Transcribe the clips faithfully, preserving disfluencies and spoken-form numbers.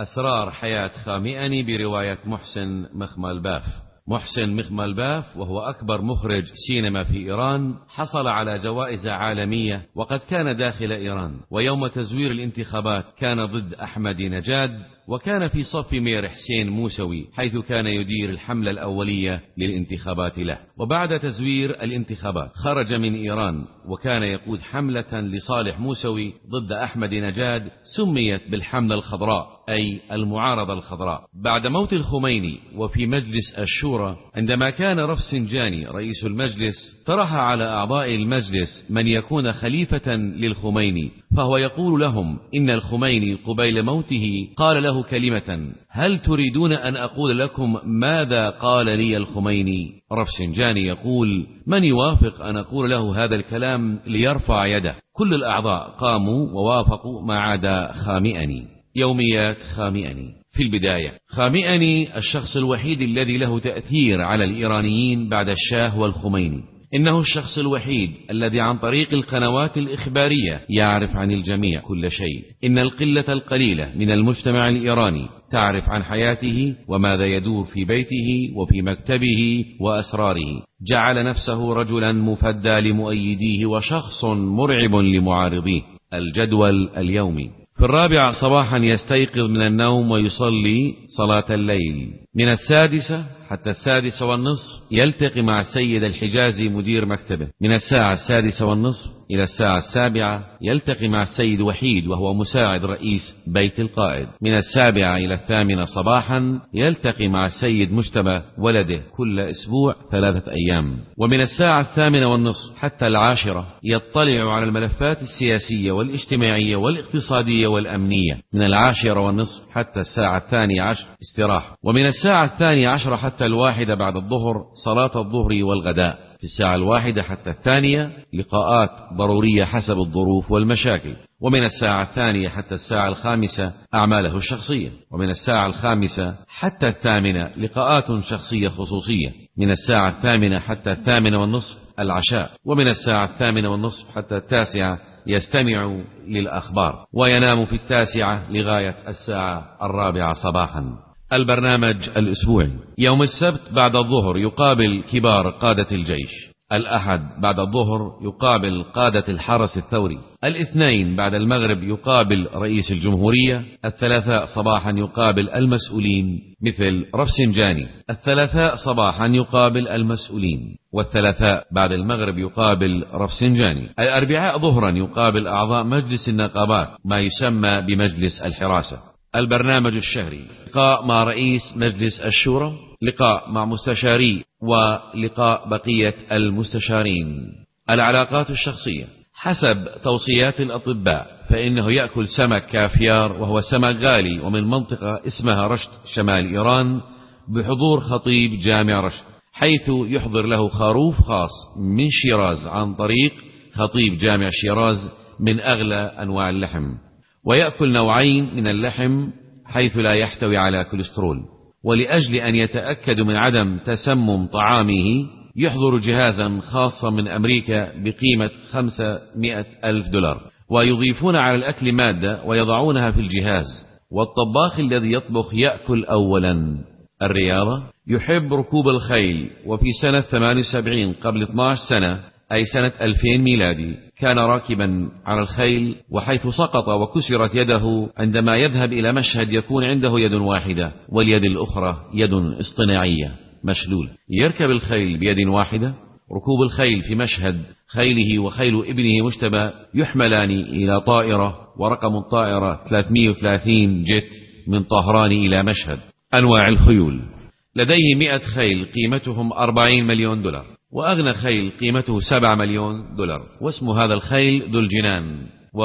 أسرار حياة خامئني برواية محسن مخملباف. محسن مخملباف وهو أكبر مخرج سينما في إيران، حصل على جوائز عالمية وقد كان داخل إيران، ويوم تزوير الانتخابات كان ضد أحمد نجاد، وكان في صف مير حسين موسوي حيث كان يدير الحملة الأولية للانتخابات له. وبعد تزوير الانتخابات خرج من إيران وكان يقود حملة لصالح موسوي ضد أحمد نجاد سميت بالحملة الخضراء، أي المعارضة الخضراء. بعد موت الخميني وفي مجلس الشورى، عندما كان رفسنجاني رئيس المجلس، طرح على أعضاء المجلس من يكون خليفة للخميني، فهو يقول لهم إن الخميني قبيل موته قال له كلمة: هل تريدون أن أقول لكم ماذا قال لي الخميني؟ رفسنجاني يقول: من يوافق أن أقول له هذا الكلام ليرفع يده؟ كل الأعضاء قاموا ووافقوا ما عدا خامئني. يوميات خامئني. في البداية، خامئني الشخص الوحيد الذي له تأثير على الإيرانيين بعد الشاه والخميني. إنه الشخص الوحيد الذي عن طريق القنوات الإخبارية يعرف عن الجميع كل شيء. إن القلة القليلة من المجتمع الإيراني تعرف عن حياته وماذا يدور في بيته وفي مكتبه وأسراره. جعل نفسه رجلا مفدى لمؤيديه وشخص مرعب لمعارضيه. الجدول اليومي: في الرابعة صباحا يستيقظ من النوم ويصلي صلاة الليل. من السادسة حتى السادسة والنصف يلتقي مع السيد الحجازي مدير مكتبه. من الساعة السادسة والنصف إلى الساعة السابعة يلتقي مع السيد وحيد وهو مساعد رئيس بيت القائد. من السابعة إلى الثامنة صباحا يلتقي مع السيد مجتبى ولده كل أسبوع ثلاثة أيام. ومن الساعة الثامنة والنصف حتى العاشرة يطلع على الملفات السياسية والاجتماعية والاقتصادية والأمنية. من العاشرة والنصف حتى الساعة الثانية عشر استراحة. ومن الساعة الثانية عشرة حتى الواحدة بعد الظهر صلاة الظهر والغداء. في الساعة الواحدة حتى الثانية لقاءات ضرورية حسب الظروف والمشاكل. ومن الساعة الثانية حتى الساعة الخامسة أعماله الشخصية. ومن الساعة الخامسة حتى الثامنة لقاءات شخصية خصوصية. من الساعة الثامنة حتى الثامنة والنصف العشاء. ومن الساعة الثامنة والنصف حتى التاسعة يستمع للأخبار، وينام في التاسعة لغاية الساعة الرابعة صباحا. البرنامج الأسبوعي: يوم السبت بعد الظهر يقابل كبار قادة الجيش. الأحد بعد الظهر يقابل قادة الحرس الثوري. الاثنين بعد المغرب يقابل رئيس الجمهورية. الثلاثاء صباحا يقابل المسؤولين مثل رفسنجاني. الثلاثاء صباحا يقابل المسؤولين، والثلاثاء بعد المغرب يقابل رفسنجاني. الأربعاء ظهرا يقابل أعضاء مجلس النقابات، ما يسمى بمجلس الحراسة. البرنامج الشهري: لقاء مع رئيس مجلس الشورى، لقاء مع مستشاري، ولقاء بقية المستشارين. العلاقات الشخصية: حسب توصيات الأطباء فإنه يأكل سمك كافيار، وهو سمك غالي ومن منطقة اسمها رشت شمال إيران، بحضور خطيب جامع رشت، حيث يحضر له خروف خاص من شيراز عن طريق خطيب جامع شيراز من أغلى أنواع اللحم. ويأكل نوعين من اللحم حيث لا يحتوي على كوليسترول. ولأجل أن يتأكدوا من عدم تسمم طعامه يحضر جهازا خاصا من أمريكا بقيمة خمسمائة ألف دولار، ويضيفون على الأكل مادة ويضعونها في الجهاز. والطباخ الذي يطبخ يأكل أولا. الرياضة: يحب ركوب الخيل، وفي سنة ثمانية وسبعين قبل اثنتي عشرة سنة أي سنة ألفين ميلادي كان راكبا على الخيل، وحيث سقط وكسرت يده عندما يذهب إلى مشهد يكون عنده يد واحدة واليد الأخرى يد اصطناعية مشلولة. يركب الخيل بيد واحدة. ركوب الخيل في مشهد خيله وخيل ابنه مجتبى يحملان إلى طائرة، ورقم الطائرة ثلاثمائة وثلاثين جت من طهران إلى مشهد. أنواع الخيول: لديه مئة خيل قيمتهم أربعين مليون دولار، وأغنى خيل قيمته سبعة مليون دولار، واسم هذا الخيل ذو الجنان،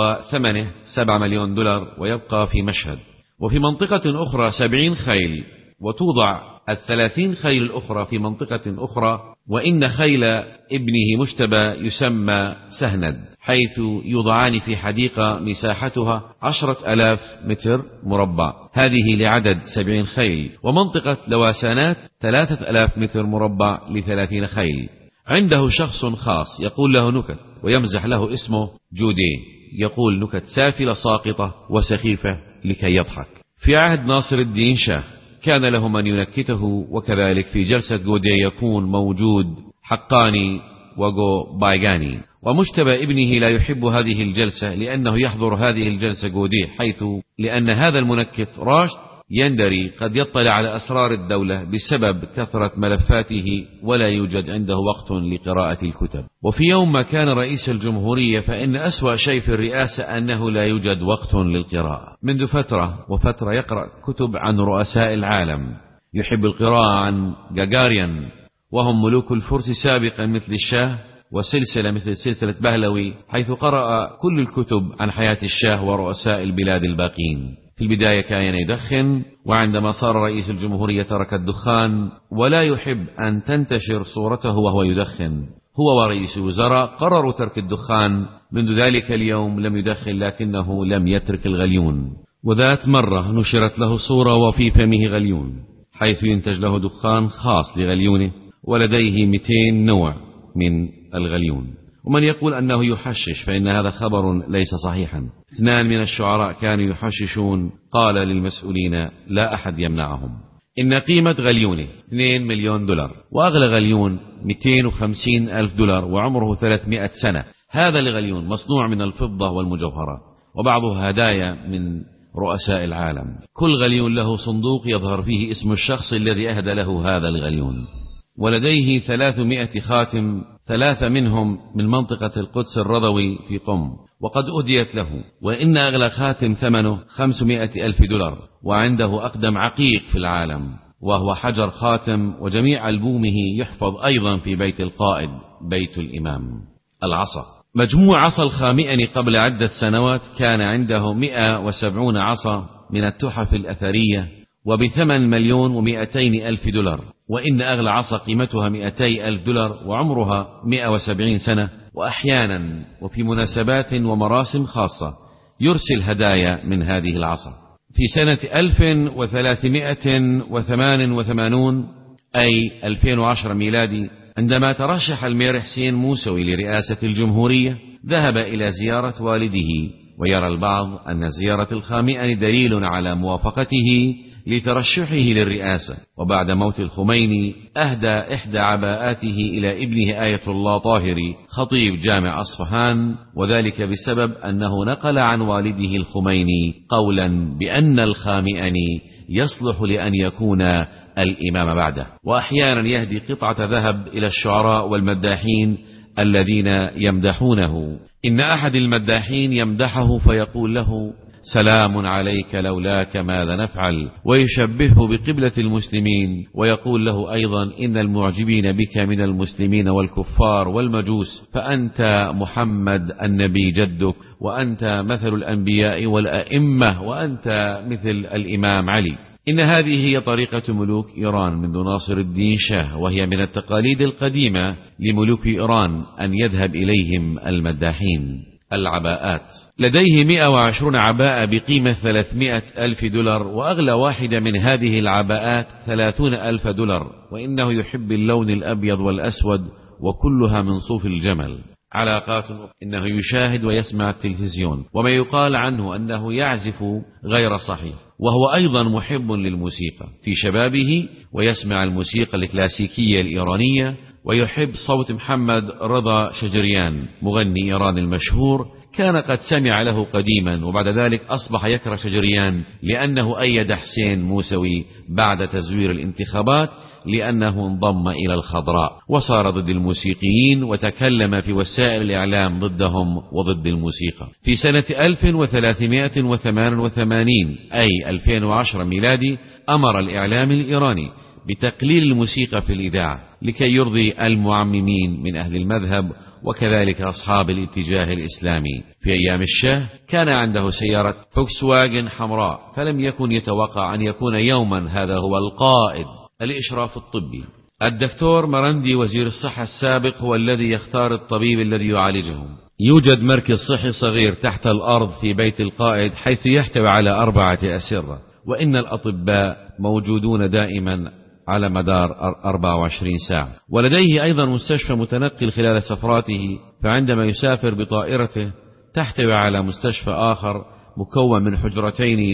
وثمنه سبعة مليون دولار، ويبقى في مشهد. وفي منطقة أخرى سبعين خيل، وتوضع الثلاثين خيل الأخرى في منطقة أخرى. وإن خيل ابنه مجتبى يسمى سهند، حيث يوضعان في حديقة مساحتها عشرة ألاف متر مربع، هذه لعدد سبعين خيل. ومنطقة لواسانات ثلاثة ألاف متر مربع لثلاثين خيل. عنده شخص خاص يقول له نكت ويمزح له، اسمه جودي، يقول نكت سافلة ساقطة وسخيفة لكي يضحك. في عهد ناصر الدين شاه كان له من ينكته، وكذلك في جلسة غودي يكون موجود حقاني وغو بايغاني، ومجتبى ابنه لا يحب هذه الجلسة لأنه يحضر هذه الجلسة غودي، حيث لأن هذا المنكت راشد يندري قد يطلع على أسرار الدولة بسبب كثرة ملفاته ولا يوجد عنده وقت لقراءة الكتب. وفي يوم ما كان رئيس الجمهورية فإن أسوأ شيء في الرئاسة أنه لا يوجد وقت للقراءة. منذ فترة وفترة يقرأ كتب عن رؤساء العالم، يحب القراءة عن غاغاريان وهم ملوك الفرس سابقا مثل الشاه، وسلسلة مثل سلسلة بهلوي، حيث قرأ كل الكتب عن حياة الشاه ورؤساء البلاد الباقين. في البداية كان يدخن، وعندما صار رئيس الجمهورية ترك الدخان، ولا يحب أن تنتشر صورته وهو يدخن. هو ورئيس الوزراء قرروا ترك الدخان، منذ ذلك اليوم لم يدخن، لكنه لم يترك الغليون. وذات مرة نشرت له صورة وفي فمه غليون، حيث ينتج له دخان خاص لغليونه، ولديه مئتين نوع من الغليون. ومن يقول أنه يحشش فإن هذا خبر ليس صحيحا. اثنان من الشعراء كانوا يحششون، قال للمسؤولين لا أحد يمنعهم. إن قيمة غليونه اثنين مليون دولار، وأغلى غليون مئتين وخمسين ألف دولار وعمره ثلاثمائة سنة. هذا الغليون مصنوع من الفضة والمجوهرات، وبعضه هدايا من رؤساء العالم. كل غليون له صندوق يظهر فيه اسم الشخص الذي أهدى له هذا الغليون. ولديه ثلاثمائة خاتم، ثلاثة منهم من منطقة القدس الرضوي في قم، وقد أهديت له. وإن أغلى خاتم ثمنه خمسمائة ألف دولار، وعنده أقدم عقيق في العالم وهو حجر خاتم، وجميع ألبومه يحفظ أيضا في بيت القائد بيت الإمام. العصا. مجموع عصا الخامئني قبل عدة سنوات كان عنده مئة وسبعين عصا من التحف الأثرية، وبثمن مليون ومئتين ألف دولار. وإن أغلى عصا قيمتها مئتي ألف دولار وعمرها مئة وسبعين سنة. وأحيانا وفي مناسبات ومراسم خاصة يرسل هدايا من هذه العصا. في سنة ألف وثلاثمائة وثمانية وثمانين أي ألفين وعشرة ميلادي، عندما ترشح المير حسين موسوي لرئاسة الجمهورية، ذهب إلى زيارة والده. ويرى البعض أن زيارة الخامئني دليل على موافقته لترشحه للرئاسة. وبعد موت الخميني أهدى إحدى عباءاته إلى ابنه آية الله طاهري خطيب جامع أصفهان، وذلك بسبب أنه نقل عن والده الخميني قولا بأن الخامئني يصلح لأن يكون الإمام بعده. وأحيانا يهدي قطعة ذهب إلى الشعراء والمداحين الذين يمدحونه. إن أحد المداحين يمدحه فيقول له سلام عليك لولاك ماذا نفعل، ويشبهه بقبلة المسلمين. ويقول له أيضا إن المعجبين بك من المسلمين والكفار والمجوس، فأنت محمد النبي جدك، وأنت مثل الأنبياء والأئمة، وأنت مثل الإمام علي. إن هذه هي طريقة ملوك إيران منذ ناصر الدين شاه، وهي من التقاليد القديمة لملوك إيران أن يذهب إليهم المداحين. العباءات. لديه مئة وعشرين عباءة بقيمة ثلاثمائة ألف دولار، وأغلى واحدة من هذه العباءات ثلاثون ألف دولار. وإنه يحب اللون الأبيض والأسود، وكلها من صوف الجمل. علاقات. إنه يشاهد ويسمع التلفزيون، وما يقال عنه أنه يعزف غير صحيح. وهو أيضا محب للموسيقى في شبابه، ويسمع الموسيقى الكلاسيكية الإيرانية، ويحب صوت محمد رضا شجريان مغني إيران المشهور. كان قد سمع له قديما، وبعد ذلك أصبح يكره شجريان لأنه أيد حسين موسوي بعد تزوير الانتخابات، لأنه انضم إلى الخضراء وصار ضد الموسيقيين، وتكلم في وسائل الإعلام ضدهم وضد الموسيقى. في سنة ألف وثلاثمائة وثمانية وثمانين أي ألفين وعشرة ميلادي، أمر الإعلام الإيراني بتقليل الموسيقى في الإذاعة لكي يرضي المعممين من أهل المذهب، وكذلك أصحاب الاتجاه الإسلامي. في أيام الشاه كان عنده سيارة فوكس واجن حمراء، فلم يكن يتوقع أن يكون يوما هذا هو القائد. الإشراف الطبي. الدكتور مرندي وزير الصحة السابق هو الذي يختار الطبيب الذي يعالجهم. يوجد مركز صحي صغير تحت الأرض في بيت القائد، حيث يحتوي على أربعة أسرة، وإن الأطباء موجودون دائما على مدار أربعة وعشرين ساعة. ولديه أيضا مستشفى متنقل خلال سفراته، فعندما يسافر بطائرته تحتوي على مستشفى آخر مكون من حجرتين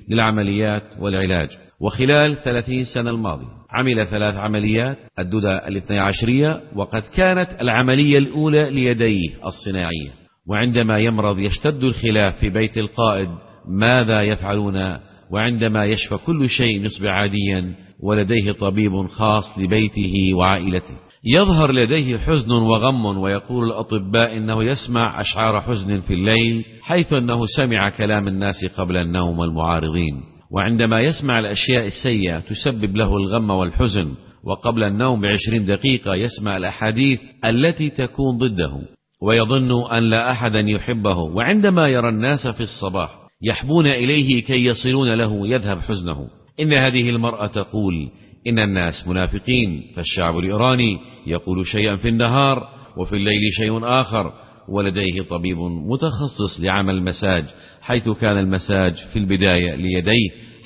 للعمليات والعلاج. وخلال ثلاثين سنة الماضية عمل ثلاث عمليات الدودة الاثني عشرية، وقد كانت العملية الأولى ليديه الصناعية. وعندما يمرض يشتد الخلاف في بيت القائد ماذا يفعلون، وعندما يشفى كل شيء يصبح عاديا ولديه طبيب خاص لبيته وعائلته. يظهر لديه حزن وغم، ويقول الأطباء إنه يسمع أشعار حزن في الليل، حيث أنه سمع كلام الناس قبل النوم المعارضين. وعندما يسمع الأشياء السيئة تسبب له الغم والحزن، وقبل النوم بعشرين دقيقة يسمع الأحاديث التي تكون ضده، ويظن أن لا أحدا يحبه. وعندما يرى الناس في الصباح يحبون إليه كي يصلون له يذهب حزنه. إن هذه المرأة تقول إن الناس منافقين، فالشعب الإيراني يقول شيئا في النهار وفي الليل شيء آخر. ولديه طبيب متخصص لعمل مساج، حيث كان المساج في البداية ليديه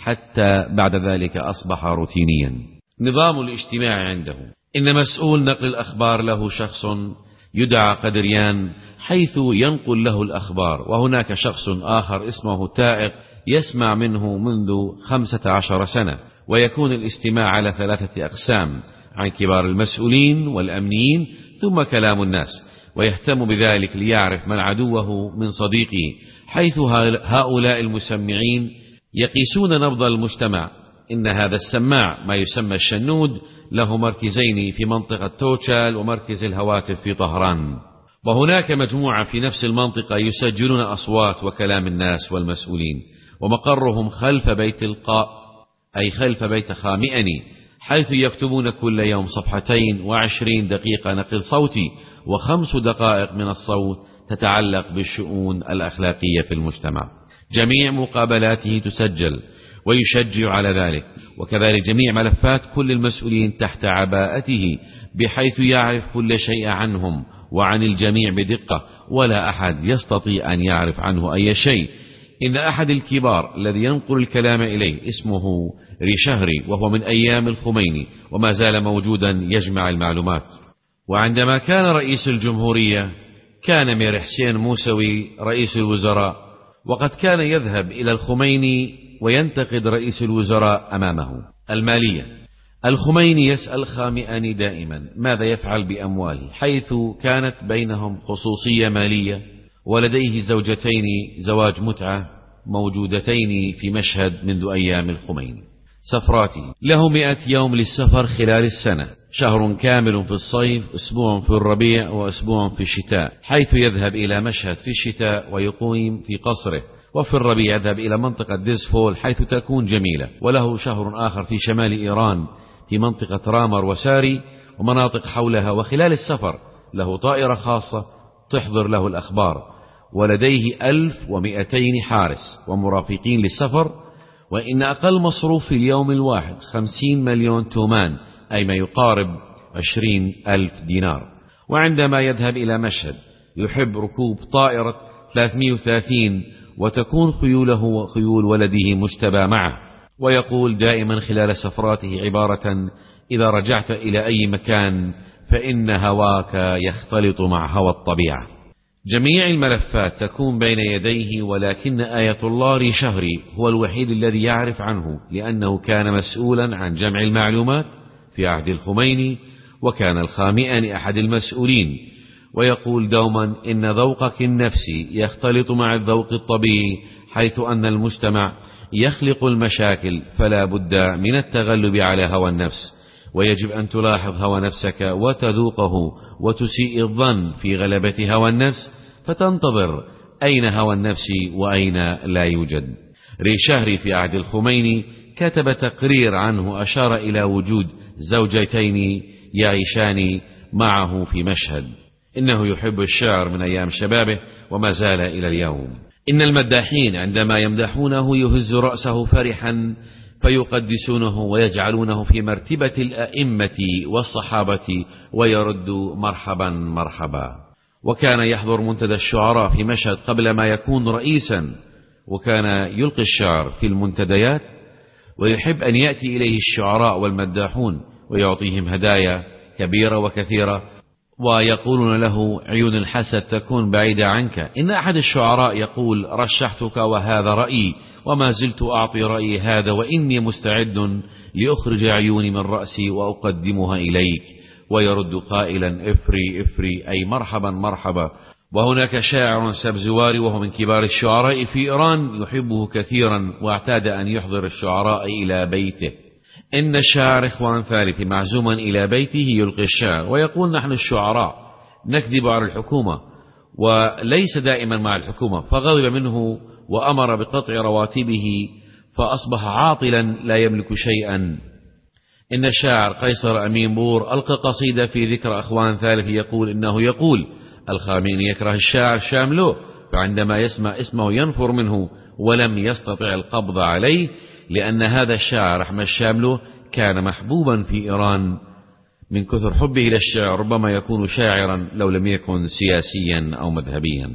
حتى بعد ذلك أصبح روتينيا. نظام الاجتماع عنده إن مسؤول نقل الأخبار له شخص يدعى قدريان، حيث ينقل له الأخبار، وهناك شخص آخر اسمه تائق يسمع منه منذ خمسة عشر سنة. ويكون الاستماع على ثلاثة أقسام: عن كبار المسؤولين والأمنيين، ثم كلام الناس. ويهتم بذلك ليعرف من عدوه من صديقه، حيث هؤلاء المسمعين يقيسون نبض المجتمع. إن هذا السماع ما يسمى الشنود له مركزين في منطقة توتشال ومركز الهواتف في طهران، وهناك مجموعة في نفس المنطقة يسجلون أصوات وكلام الناس والمسؤولين. ومقرهم خلف بيت القاء، أي خلف بيت خامئني، حيث يكتبون كل يوم صفحتين وعشرين دقيقة نقل صوتي، وخمس دقائق من الصوت تتعلق بالشؤون الأخلاقية في المجتمع. جميع مقابلاته تسجل ويشجع على ذلك، وكذلك جميع ملفات كل المسؤولين تحت عباءته، بحيث يعرف كل شيء عنهم وعن الجميع بدقة، ولا أحد يستطيع أن يعرف عنه أي شيء. إن أحد الكبار الذي ينقل الكلام إليه اسمه ريشهري، وهو من أيام الخميني وما زال موجودا يجمع المعلومات. وعندما كان رئيس الجمهورية كان مير حسين موسوي رئيس الوزراء، وقد كان يذهب إلى الخميني وينتقد رئيس الوزراء أمامه. المالية: الخميني يسأل خامئني دائما ماذا يفعل بأمواله، حيث كانت بينهم خصوصية مالية، ولديه زوجتين زواج متعة موجودتين في مشهد منذ أيام الخميني. سفراته: له مئة يوم للسفر خلال السنة، شهر كامل في الصيف، أسبوع في الربيع، وأسبوع في الشتاء، حيث يذهب إلى مشهد في الشتاء ويقيم في قصره، وفي الربيع يذهب إلى منطقة ديزفول حيث تكون جميلة. وله شهر آخر في شمال إيران في منطقة رامر وساري ومناطق حولها. وخلال السفر له طائرة خاصة تحضر له الأخبار، ولديه ألف ومئتين حارس ومرافقين للسفر. وإن أقل مصروف في اليوم الواحد خمسين مليون تومان، أي ما يقارب عشرين ألف دينار. وعندما يذهب إلى مشهد يحب ركوب طائرة ثلاثمئة وثلاثين، وتكون خيوله وخيول ولده مشتبى معه. ويقول دائما خلال سفراته عبارة: إذا رجعت إلى أي مكان فإن هواك يختلط مع هوى الطبيعة. جميع الملفات تكون بين يديه، ولكن آية الله ريشهري هو الوحيد الذي يعرف عنه، لأنه كان مسؤولا عن جمع المعلومات في عهد الخميني، وكان الخامئني أحد المسؤولين. ويقول دوما إن ذوقك النفسي يختلط مع الذوق الطبيعي، حيث أن المجتمع يخلق المشاكل، فلا بد من التغلب على هوى النفس، ويجب أن تلاحظ هوى نفسك وتذوقه وتسيء الظن في غلبة هوى النفس، فتنتظر أين هوى النفس وأين لا يوجد. ريشهري في عهد الخميني كتب تقرير عنه أشار إلى وجود زوجتين يعيشان معه في مشهد. إنه يحب الشعر من أيام شبابه وما زال إلى اليوم. إن المداحين عندما يمدحونه يهز رأسه فرحا، فيقدسونه ويجعلونه في مرتبة الأئمة والصحابة ويرد مرحبا مرحبا. وكان يحضر منتدى الشعراء في مشهد قبل ما يكون رئيسا، وكان يلقي الشعر في المنتديات، ويحب أن يأتي إليه الشعراء والمداحون ويعطيهم هدايا كبيرة وكثيرة. ويقولون له عيون الحسد تكون بعيدة عنك. إن أحد الشعراء يقول: رشحتك وهذا رأيي، وما زلت أعطي رأيي هذا، وإني مستعد لأخرج عيوني من رأسي وأقدمها إليك. ويرد قائلا: افري افري، أي مرحبا مرحبا. وهناك شاعر سبزواري وهو من كبار الشعراء في إيران يحبه كثيرا، واعتاد أن يحضر الشعراء إلى بيته. إن الشاعر إخوان ثالث معزوما إلى بيته يلقي الشعر ويقول: نحن الشعراء نكذب على الحكومة، وليس دائما مع الحكومة. فغضب منه وأمر بقطع رواتبه، فأصبح عاطلا لا يملك شيئا. إن الشاعر قيصر أمين بور ألقى قصيدة في ذكر أخوان ثالث يقول إنه يقول: الخامنئي يكره الشاعر شاملو، فعندما يسمع اسمه ينفر منه ولم يستطع القبض عليه، لأن هذا الشاعر أحمد شاملو كان محبوبا في إيران. من كثر حبه للشعر ربما يكون شاعرا لو لم يكن سياسيا أو مذهبيا.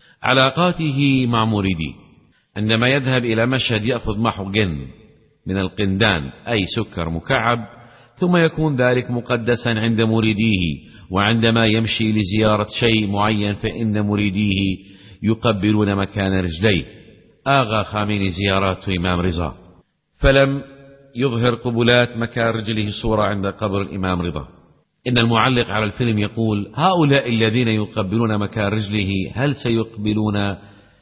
علاقاته مع مريديه: عندما يذهب إلى مشهد يأخذ معه جن من القندان، أي سكر مكعب، ثم يكون ذلك مقدسا عند مريديه. وعندما يمشي لزيارة شيء معين فإن مريديه يقبلون مكان رجليه. آغى خامنئي زيارات إمام رضا، فلم يظهر قبلات مكان رجله صورة عند قبر الإمام رضا. إن المعلق على الفيلم يقول: هؤلاء الذين يقبلون مكان رجله هل سيقبلون؟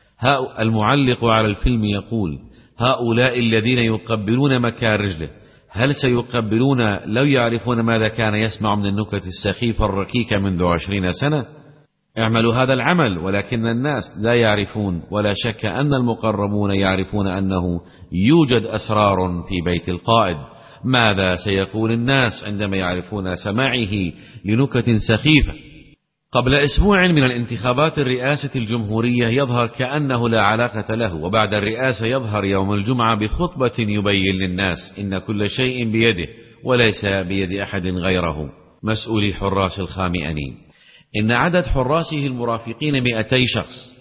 المعلق على الفيلم يقول: هؤلاء الذين يقبلون مكان رجله هل سيقبلون لو يعرفون ماذا كان يسمع من النكت السخيفة الركيكة منذ عشرين سنة؟ اعملوا هذا العمل، ولكن الناس لا يعرفون. ولا شك أن المقربون يعرفون أنه يوجد أسرار في بيت القائد. ماذا سيقول الناس عندما يعرفون سماعه لنكت سخيفة؟ قبل أسبوع من الانتخابات الرئاسة الجمهورية يظهر كأنه لا علاقة له، وبعد الرئاسة يظهر يوم الجمعة بخطبة يبين للناس إن كل شيء بيده وليس بيد أحد غيره. مسؤولي حراس الخامئني: إن عدد حراسه المرافقين مئتي شخص،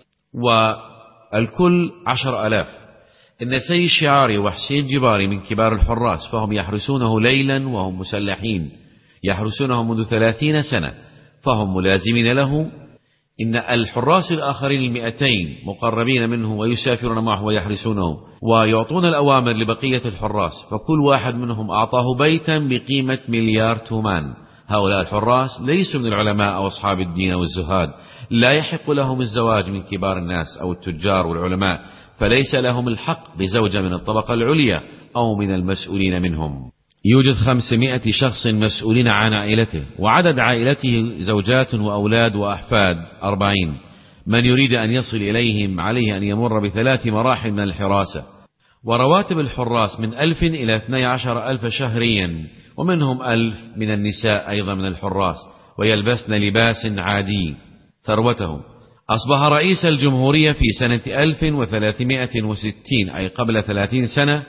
والكل عشر ألاف. إن سيد شعاري وحسين جباري من كبار الحراس، فهم يحرسونه ليلا وهم مسلحين، يحرسونه منذ ثلاثين سنة، فهم ملازمين له. إن الحراس الآخرين المئتين مقربين منه ويسافرون معه ويحرسونه ويعطون الأوامر لبقية الحراس، فكل واحد منهم أعطاه بيتا بقيمة مليار تومان. هؤلاء الحراس ليسوا من العلماء أو أصحاب الدين أو الزهاد، لا يحق لهم الزواج من كبار الناس أو التجار والعلماء، فليس لهم الحق بزوجة من الطبقة العليا أو من المسؤولين منهم. يوجد خمسمائة شخص مسؤولين عن عائلته، وعدد عائلته زوجات وأولاد وأحفاد أربعين. من يريد أن يصل إليهم عليه أن يمر بثلاث مراحل من الحراسة. ورواتب الحراس من ألف إلى اثني عشر ألف شهريا، ومنهم ألف من النساء أيضا من الحراس، ويلبسن لباس عادي. ثروتهم: أصبح رئيس الجمهورية في سنة ألف وثلاثمائة وستين، أي قبل ثلاثين سنة.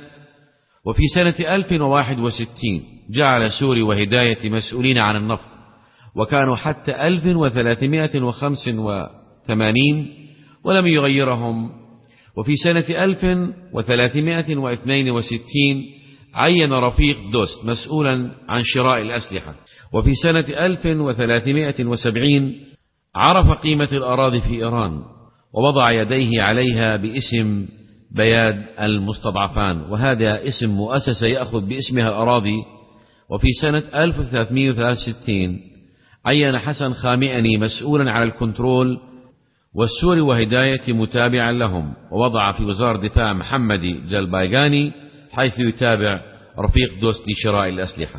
وفي سنة ألف وواحد وستين جعل سوري وهداية مسؤولين عن النفط، وكانوا حتى ألف وثلاثمائة وخمسة وثمانين ولم يغيرهم. وفي سنة ألف وثلاثمائة واثنين وستين عين رفيق دوست مسؤولا عن شراء الأسلحة. وفي سنة ألف وثلاثمائة وسبعين عرف قيمة الأراضي في إيران ووضع يديه عليها باسم بياد المستضعفان، وهذا اسم مؤسسة يأخذ باسمها الأراضي. وفي سنة ألف وثلاثمائة وثلاثة وستين عين حسن خامئني مسؤولا على الكنترول، والسوري وهداية متابعا لهم، ووضع في وزارة دفاع محمدي جلبايغاني حيث يتابع رفيق دوست لشراء الأسلحة.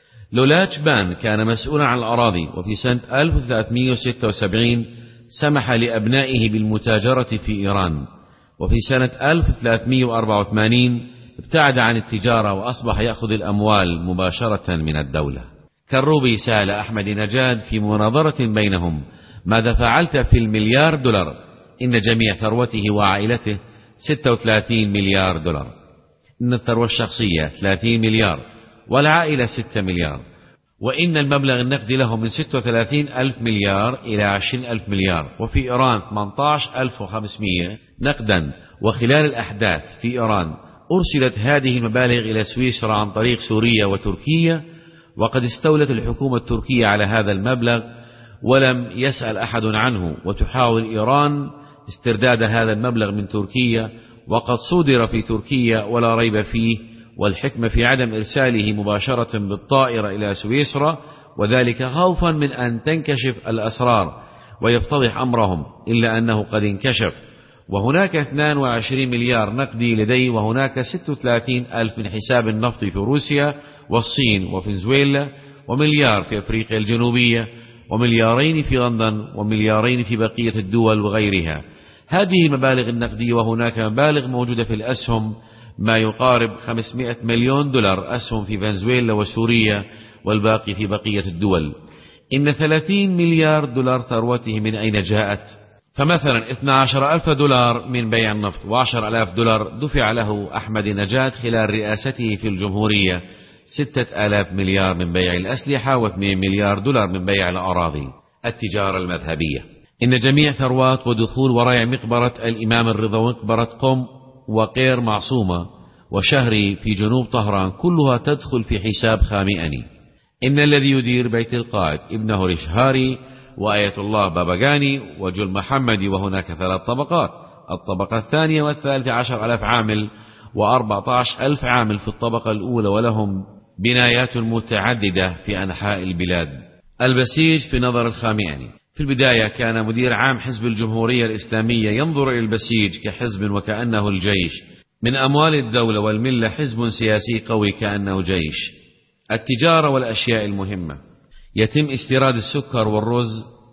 لولاج بان كان مسؤولا عن الأراضي. وفي سنة ألف وثلاثمائة وستة وسبعين سمح لأبنائه بالمتاجرة في إيران. وفي سنة ألف وثلاثمائة وأربعة وثمانين ابتعد عن التجارة وأصبح يأخذ الأموال مباشرة من الدولة. كروبي سأل أحمد نجاد في مناظرة بينهم: ماذا فعلت في المليار دولار؟ إن جميع ثروته وعائلته ستة وثلاثين مليار دولار. إن الثروة الشخصية ثلاثين مليار، والعائلة ستة مليار. وإن المبلغ النقدي له من ستة وثلاثين ألف مليار إلى عشرين ألف مليار. وفي إيران ثمانية عشر ألف وخمسمائة نقدا. وخلال الأحداث في إيران أرسلت هذه المبالغ إلى سويسرا عن طريق سوريا وتركيا، وقد استولت الحكومة التركية على هذا المبلغ، ولم يسأل أحد عنه، وتحاول إيران استرداد هذا المبلغ من تركيا، وقد صدر في تركيا ولا ريب فيه، والحكمة في عدم إرساله مباشرة بالطائرة إلى سويسرا، وذلك خوفا من أن تنكشف الأسرار ويفتضح أمرهم، إلا أنه قد انكشف. وهناك اثنين وعشرين مليار نقدي لديه، وهناك ستة وثلاثين ألف من حساب النفط في روسيا والصين وفنزويلا، ومليار في أفريقيا الجنوبية، ومليارين في لندن، ومليارين في بقية الدول وغيرها. هذه المبالغ النقدية، وهناك مبالغ موجودة في الأسهم ما يقارب خمسمائة مليون دولار أسهم في فنزويلا وسوريا، والباقي في بقية الدول. إن ثلاثين مليار دولار ثروته من أين جاءت؟ فمثلا اثني عشر ألف دولار من بيع النفط، وعشر ألاف دولار دفع له أحمد نجاد خلال رئاسته في الجمهورية، ستة آلاف مليار من بيع الأسلحة، واثنين مليار دولار من بيع الأراضي. التجارة المذهبية، إن جميع ثروات ودخول ورايع مقبرة الإمام الرضا ومقبرة قم وقير معصومة وشهري في جنوب طهران كلها تدخل في حساب خامئني. إن الذي يدير بيت القائد ابنه رشهاري وآية الله بابغاني وجل محمدي، وهناك ثلاث طبقات: الطبقة الثانية والثالثة عشر ألف عامل، وأربعة عشر ألف عامل في الطبقة الأولى، ولهم بنايات متعددة في أنحاء البلاد. البسيج في نظر الخامئني، في البداية كان مدير عام حزب الجمهورية الإسلامية ينظر إلى البسيج كحزب وكأنه الجيش، من أموال الدولة والملة حزب سياسي قوي كأنه جيش. التجارة والأشياء المهمة، يتم استيراد السكر والرز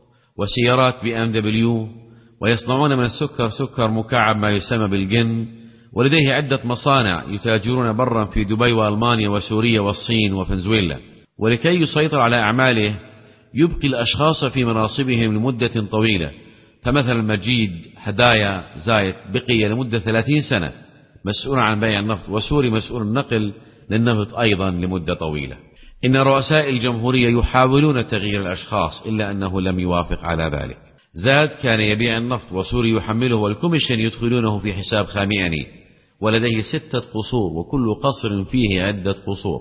وسيارات بي ام دبليو، ويصنعون من السكر سكر مكعب ما يسمى بالجن، ولديه عدة مصانع يتاجرون برا في دبي وألمانيا وسوريا والصين وفنزويلا. ولكي يسيطر على أعماله يبقي الأشخاص في مناصبهم لمدة طويلة، فمثلا مجيد هدايا زايد بقي لمدة ثلاثين سنة مسؤول عن بيع النفط، وسوري مسؤول النقل للنفط أيضا لمدة طويلة. إن رؤساء الجمهورية يحاولون تغيير الأشخاص، إلا أنه لم يوافق على ذلك. زاد كان يبيع النفط، وسوري يحمله، والكوميشن يدخلونه في حساب خامئني، ولديه ستة قصور، وكل قصر فيه عدة قصور.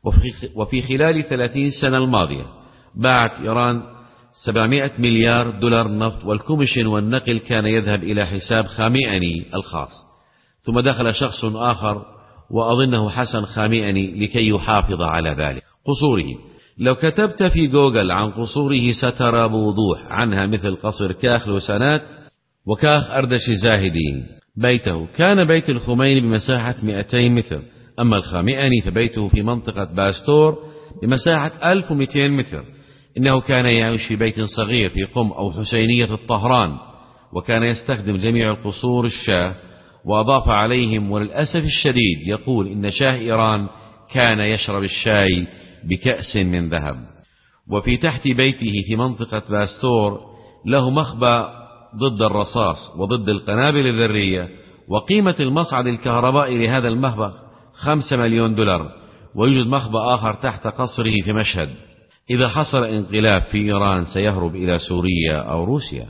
وفي خلال ثلاثين سنة الماضية باعت إيران سبعمائة مليار دولار نفط، والكوميشن والنقل كان يذهب إلى حساب خامئني الخاص. ثم دخل شخص آخر وأظنه حسن خامئني لكي يحافظ على ذلك. قصوره، لو كتبت في جوجل عن قصوره سترى بوضوح عنها، مثل قصر كاخ لوسانات وكاخ أردش زاهدي. بيته كان بيت الخميني بمساحة مئتين متر، أما الخامئني فبيته في منطقة باستور بمساحة ألف ومئتين متر. إنه كان يعيش في بيت صغير في قم أو حسينية الطهران، وكان يستخدم جميع القصور الشاه، وأضاف عليهم: وللأسف الشديد يقول إن شاه إيران كان يشرب الشاي بكأس من ذهب. وفي تحت بيته في منطقة باستور له مخبأ ضد الرصاص وضد القنابل الذرية، وقيمة المصعد الكهربائي لهذا المخبأ خمسة مليون دولار. ويوجد مخبأ آخر تحت قصره في مشهد. إذا حصل انقلاب في إيران سيهرب إلى سوريا أو روسيا.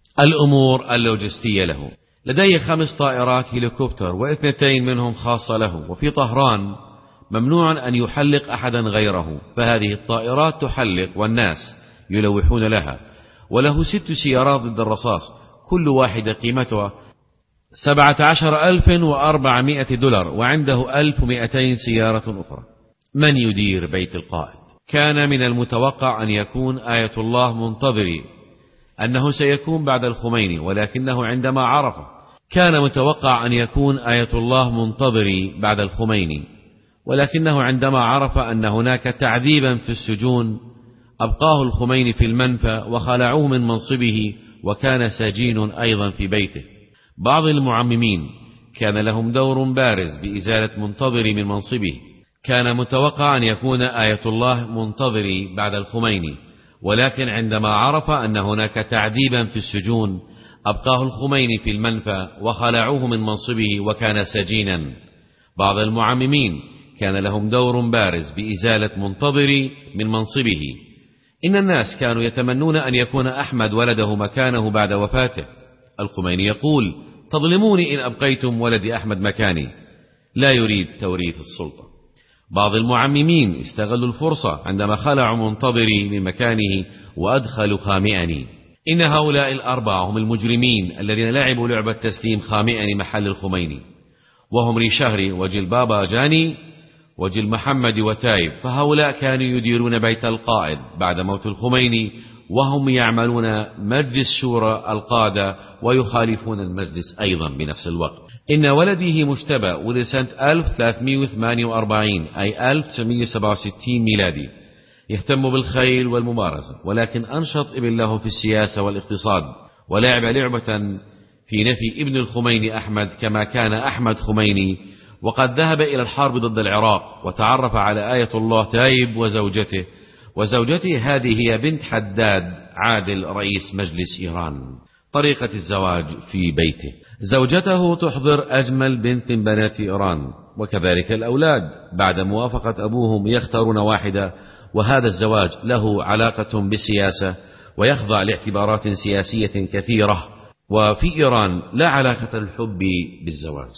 الأمور اللوجستية له، لديه خمس طائرات هليكوبتر، واثنتين منهم خاصة له. وفي طهران ممنوع أن يحلق أحدا غيره، فهذه الطائرات تحلق والناس يلوحون لها. وله ست سيارات ضد الرصاص، كل واحدة قيمتها سبعة عشر ألف وأربعمائة دولار، وعنده ألف ومئتين سيارة أخرى. من يدير بيت القائد؟ كان من المتوقع أن يكون آية الله منتظري، أنه سيكون بعد الخميني، ولكنه عندما عرف كان متوقع أن يكون آية الله منتظري بعد الخميني، ولكنه عندما عرف أن هناك تعذيبا في السجون أبقاه الخميني في المنفى وخلعوه من منصبه، وكان سجين أيضا في بيته. بعض المعممين كان لهم دور بارز بإزالة منتظري من منصبه. كان متوقع أن يكون آية الله منتظري بعد الخميني، ولكن عندما عرف أن هناك تعذيبا في السجون أبقاه الخميني في المنفى وخلعوه من منصبه، وكان سجينا. بعض المعممين كان لهم دور بارز بإزالة منتظري من منصبه. إن الناس كانوا يتمنون أن يكون أحمد ولده مكانه بعد وفاته. الخميني يقول: تظلموني إن أبقيتم ولدي أحمد مكاني. لا يريد توريث السلطة. بعض المعممين استغلوا الفرصة عندما خلعوا منتظري من مكانه وأدخلوا خامئني. إن هؤلاء الأربعة هم المجرمين الذين لعبوا لعبة تسليم خامئني محل الخميني، وهم ريشهري وجل بابا جاني وجل محمد وتايب. فهؤلاء كانوا يديرون بيت القائد بعد موت الخميني، وهم يعملون مجلس شورى القادة ويخالفون المجلس أيضا بنفس الوقت. إن ولده مجتبى ولد سنة ألف وثلاثمائة وثمانية وأربعين أي ألف وتسعمائة وسبعة وستين ميلادي، يهتم بالخيل والممارسة، ولكن أنشط ابن له في السياسة والاقتصاد، ولعب لعبة في نفي ابن الخميني أحمد كما كان أحمد خميني. وقد ذهب إلى الحرب ضد العراق وتعرف على آية الله تايب وزوجته، وزوجته هذه هي بنت حداد عادل رئيس مجلس إيران. طريقة الزواج في بيته: زوجته تحضر أجمل بنت من بنات إيران، وكذلك الأولاد بعد موافقة أبوهم يختارون واحدة، وهذا الزواج له علاقة بالسياسة ويخضع لاعتبارات سياسية كثيرة، وفي إيران لا علاقة الحب بالزواج.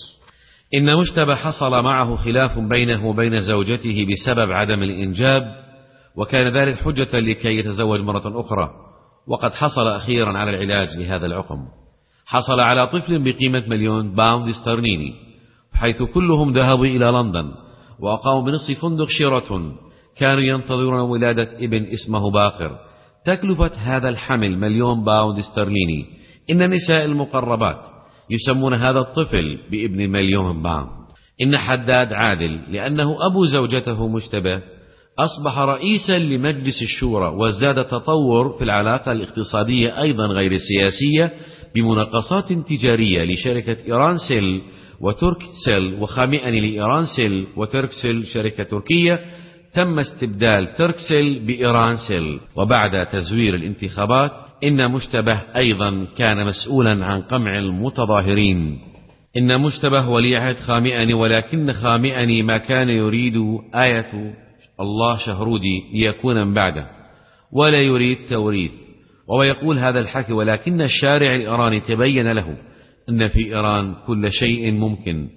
إن مجتبى حصل معه خلاف بينه وبين زوجته بسبب عدم الإنجاب، وكان ذلك حجة لكي يتزوج مرة أخرى، وقد حصل أخيرا على العلاج لهذا العقم. حصل على طفل بقيمة مليون باوند استرليني، حيث كلهم ذهبوا إلى لندن وأقاموا بنصف فندق شيراتون. كانوا ينتظرون ولادة ابن اسمه باقر. تكلفة هذا الحمل مليون باوند استرليني. إن النساء المقربات يسمون هذا الطفل بابن مليون باوند. إن حداد عادل لأنه أبو زوجته مجتبى أصبح رئيسا لمجلس الشورى، وازداد تطور في العلاقة الاقتصادية أيضا غير السياسية بمناقصات تجارية لشركة إيران سيل وترك سيل وخامئني لإيران سيل وترك سيل شركة تركية. تم استبدال ترك سيل بإيران سيل. وبعد تزوير الانتخابات إن مجتبى أيضا كان مسؤولا عن قمع المتظاهرين. إن مجتبى ولي عهد خامئني، ولكن خامئني ما كان يريد آية الله شهرودي ليكون من بعده، ولا يريد توريث. وهو يقول هذا الحكي: ولكن الشارع الإيراني تبين له أن في إيران كل شيء ممكن،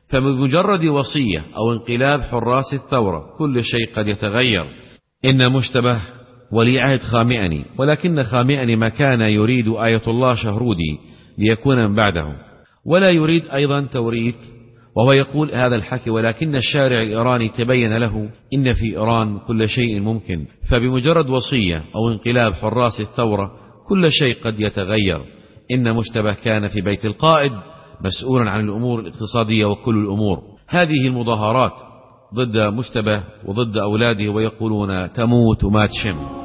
فبمجرد وصية أو انقلاب حراس الثورة كل شيء قد يتغير. إن مجتبى ولي عهد خامئني، ولكن خامئني ما كان يريد آية الله شهرودي ليكون من بعده، ولا يريد أيضا توريث. وهو يقول هذا الحكي: ولكن الشارع الإيراني تبين له إن في إيران كل شيء ممكن، فبمجرد وصية أو انقلاب حراس الثورة كل شيء قد يتغير. إن مجتبى كان في بيت القائد مسؤولا عن الأمور الاقتصادية وكل الأمور. هذه المظاهرات ضد مجتبى وضد أولاده، ويقولون تموت وما تشم.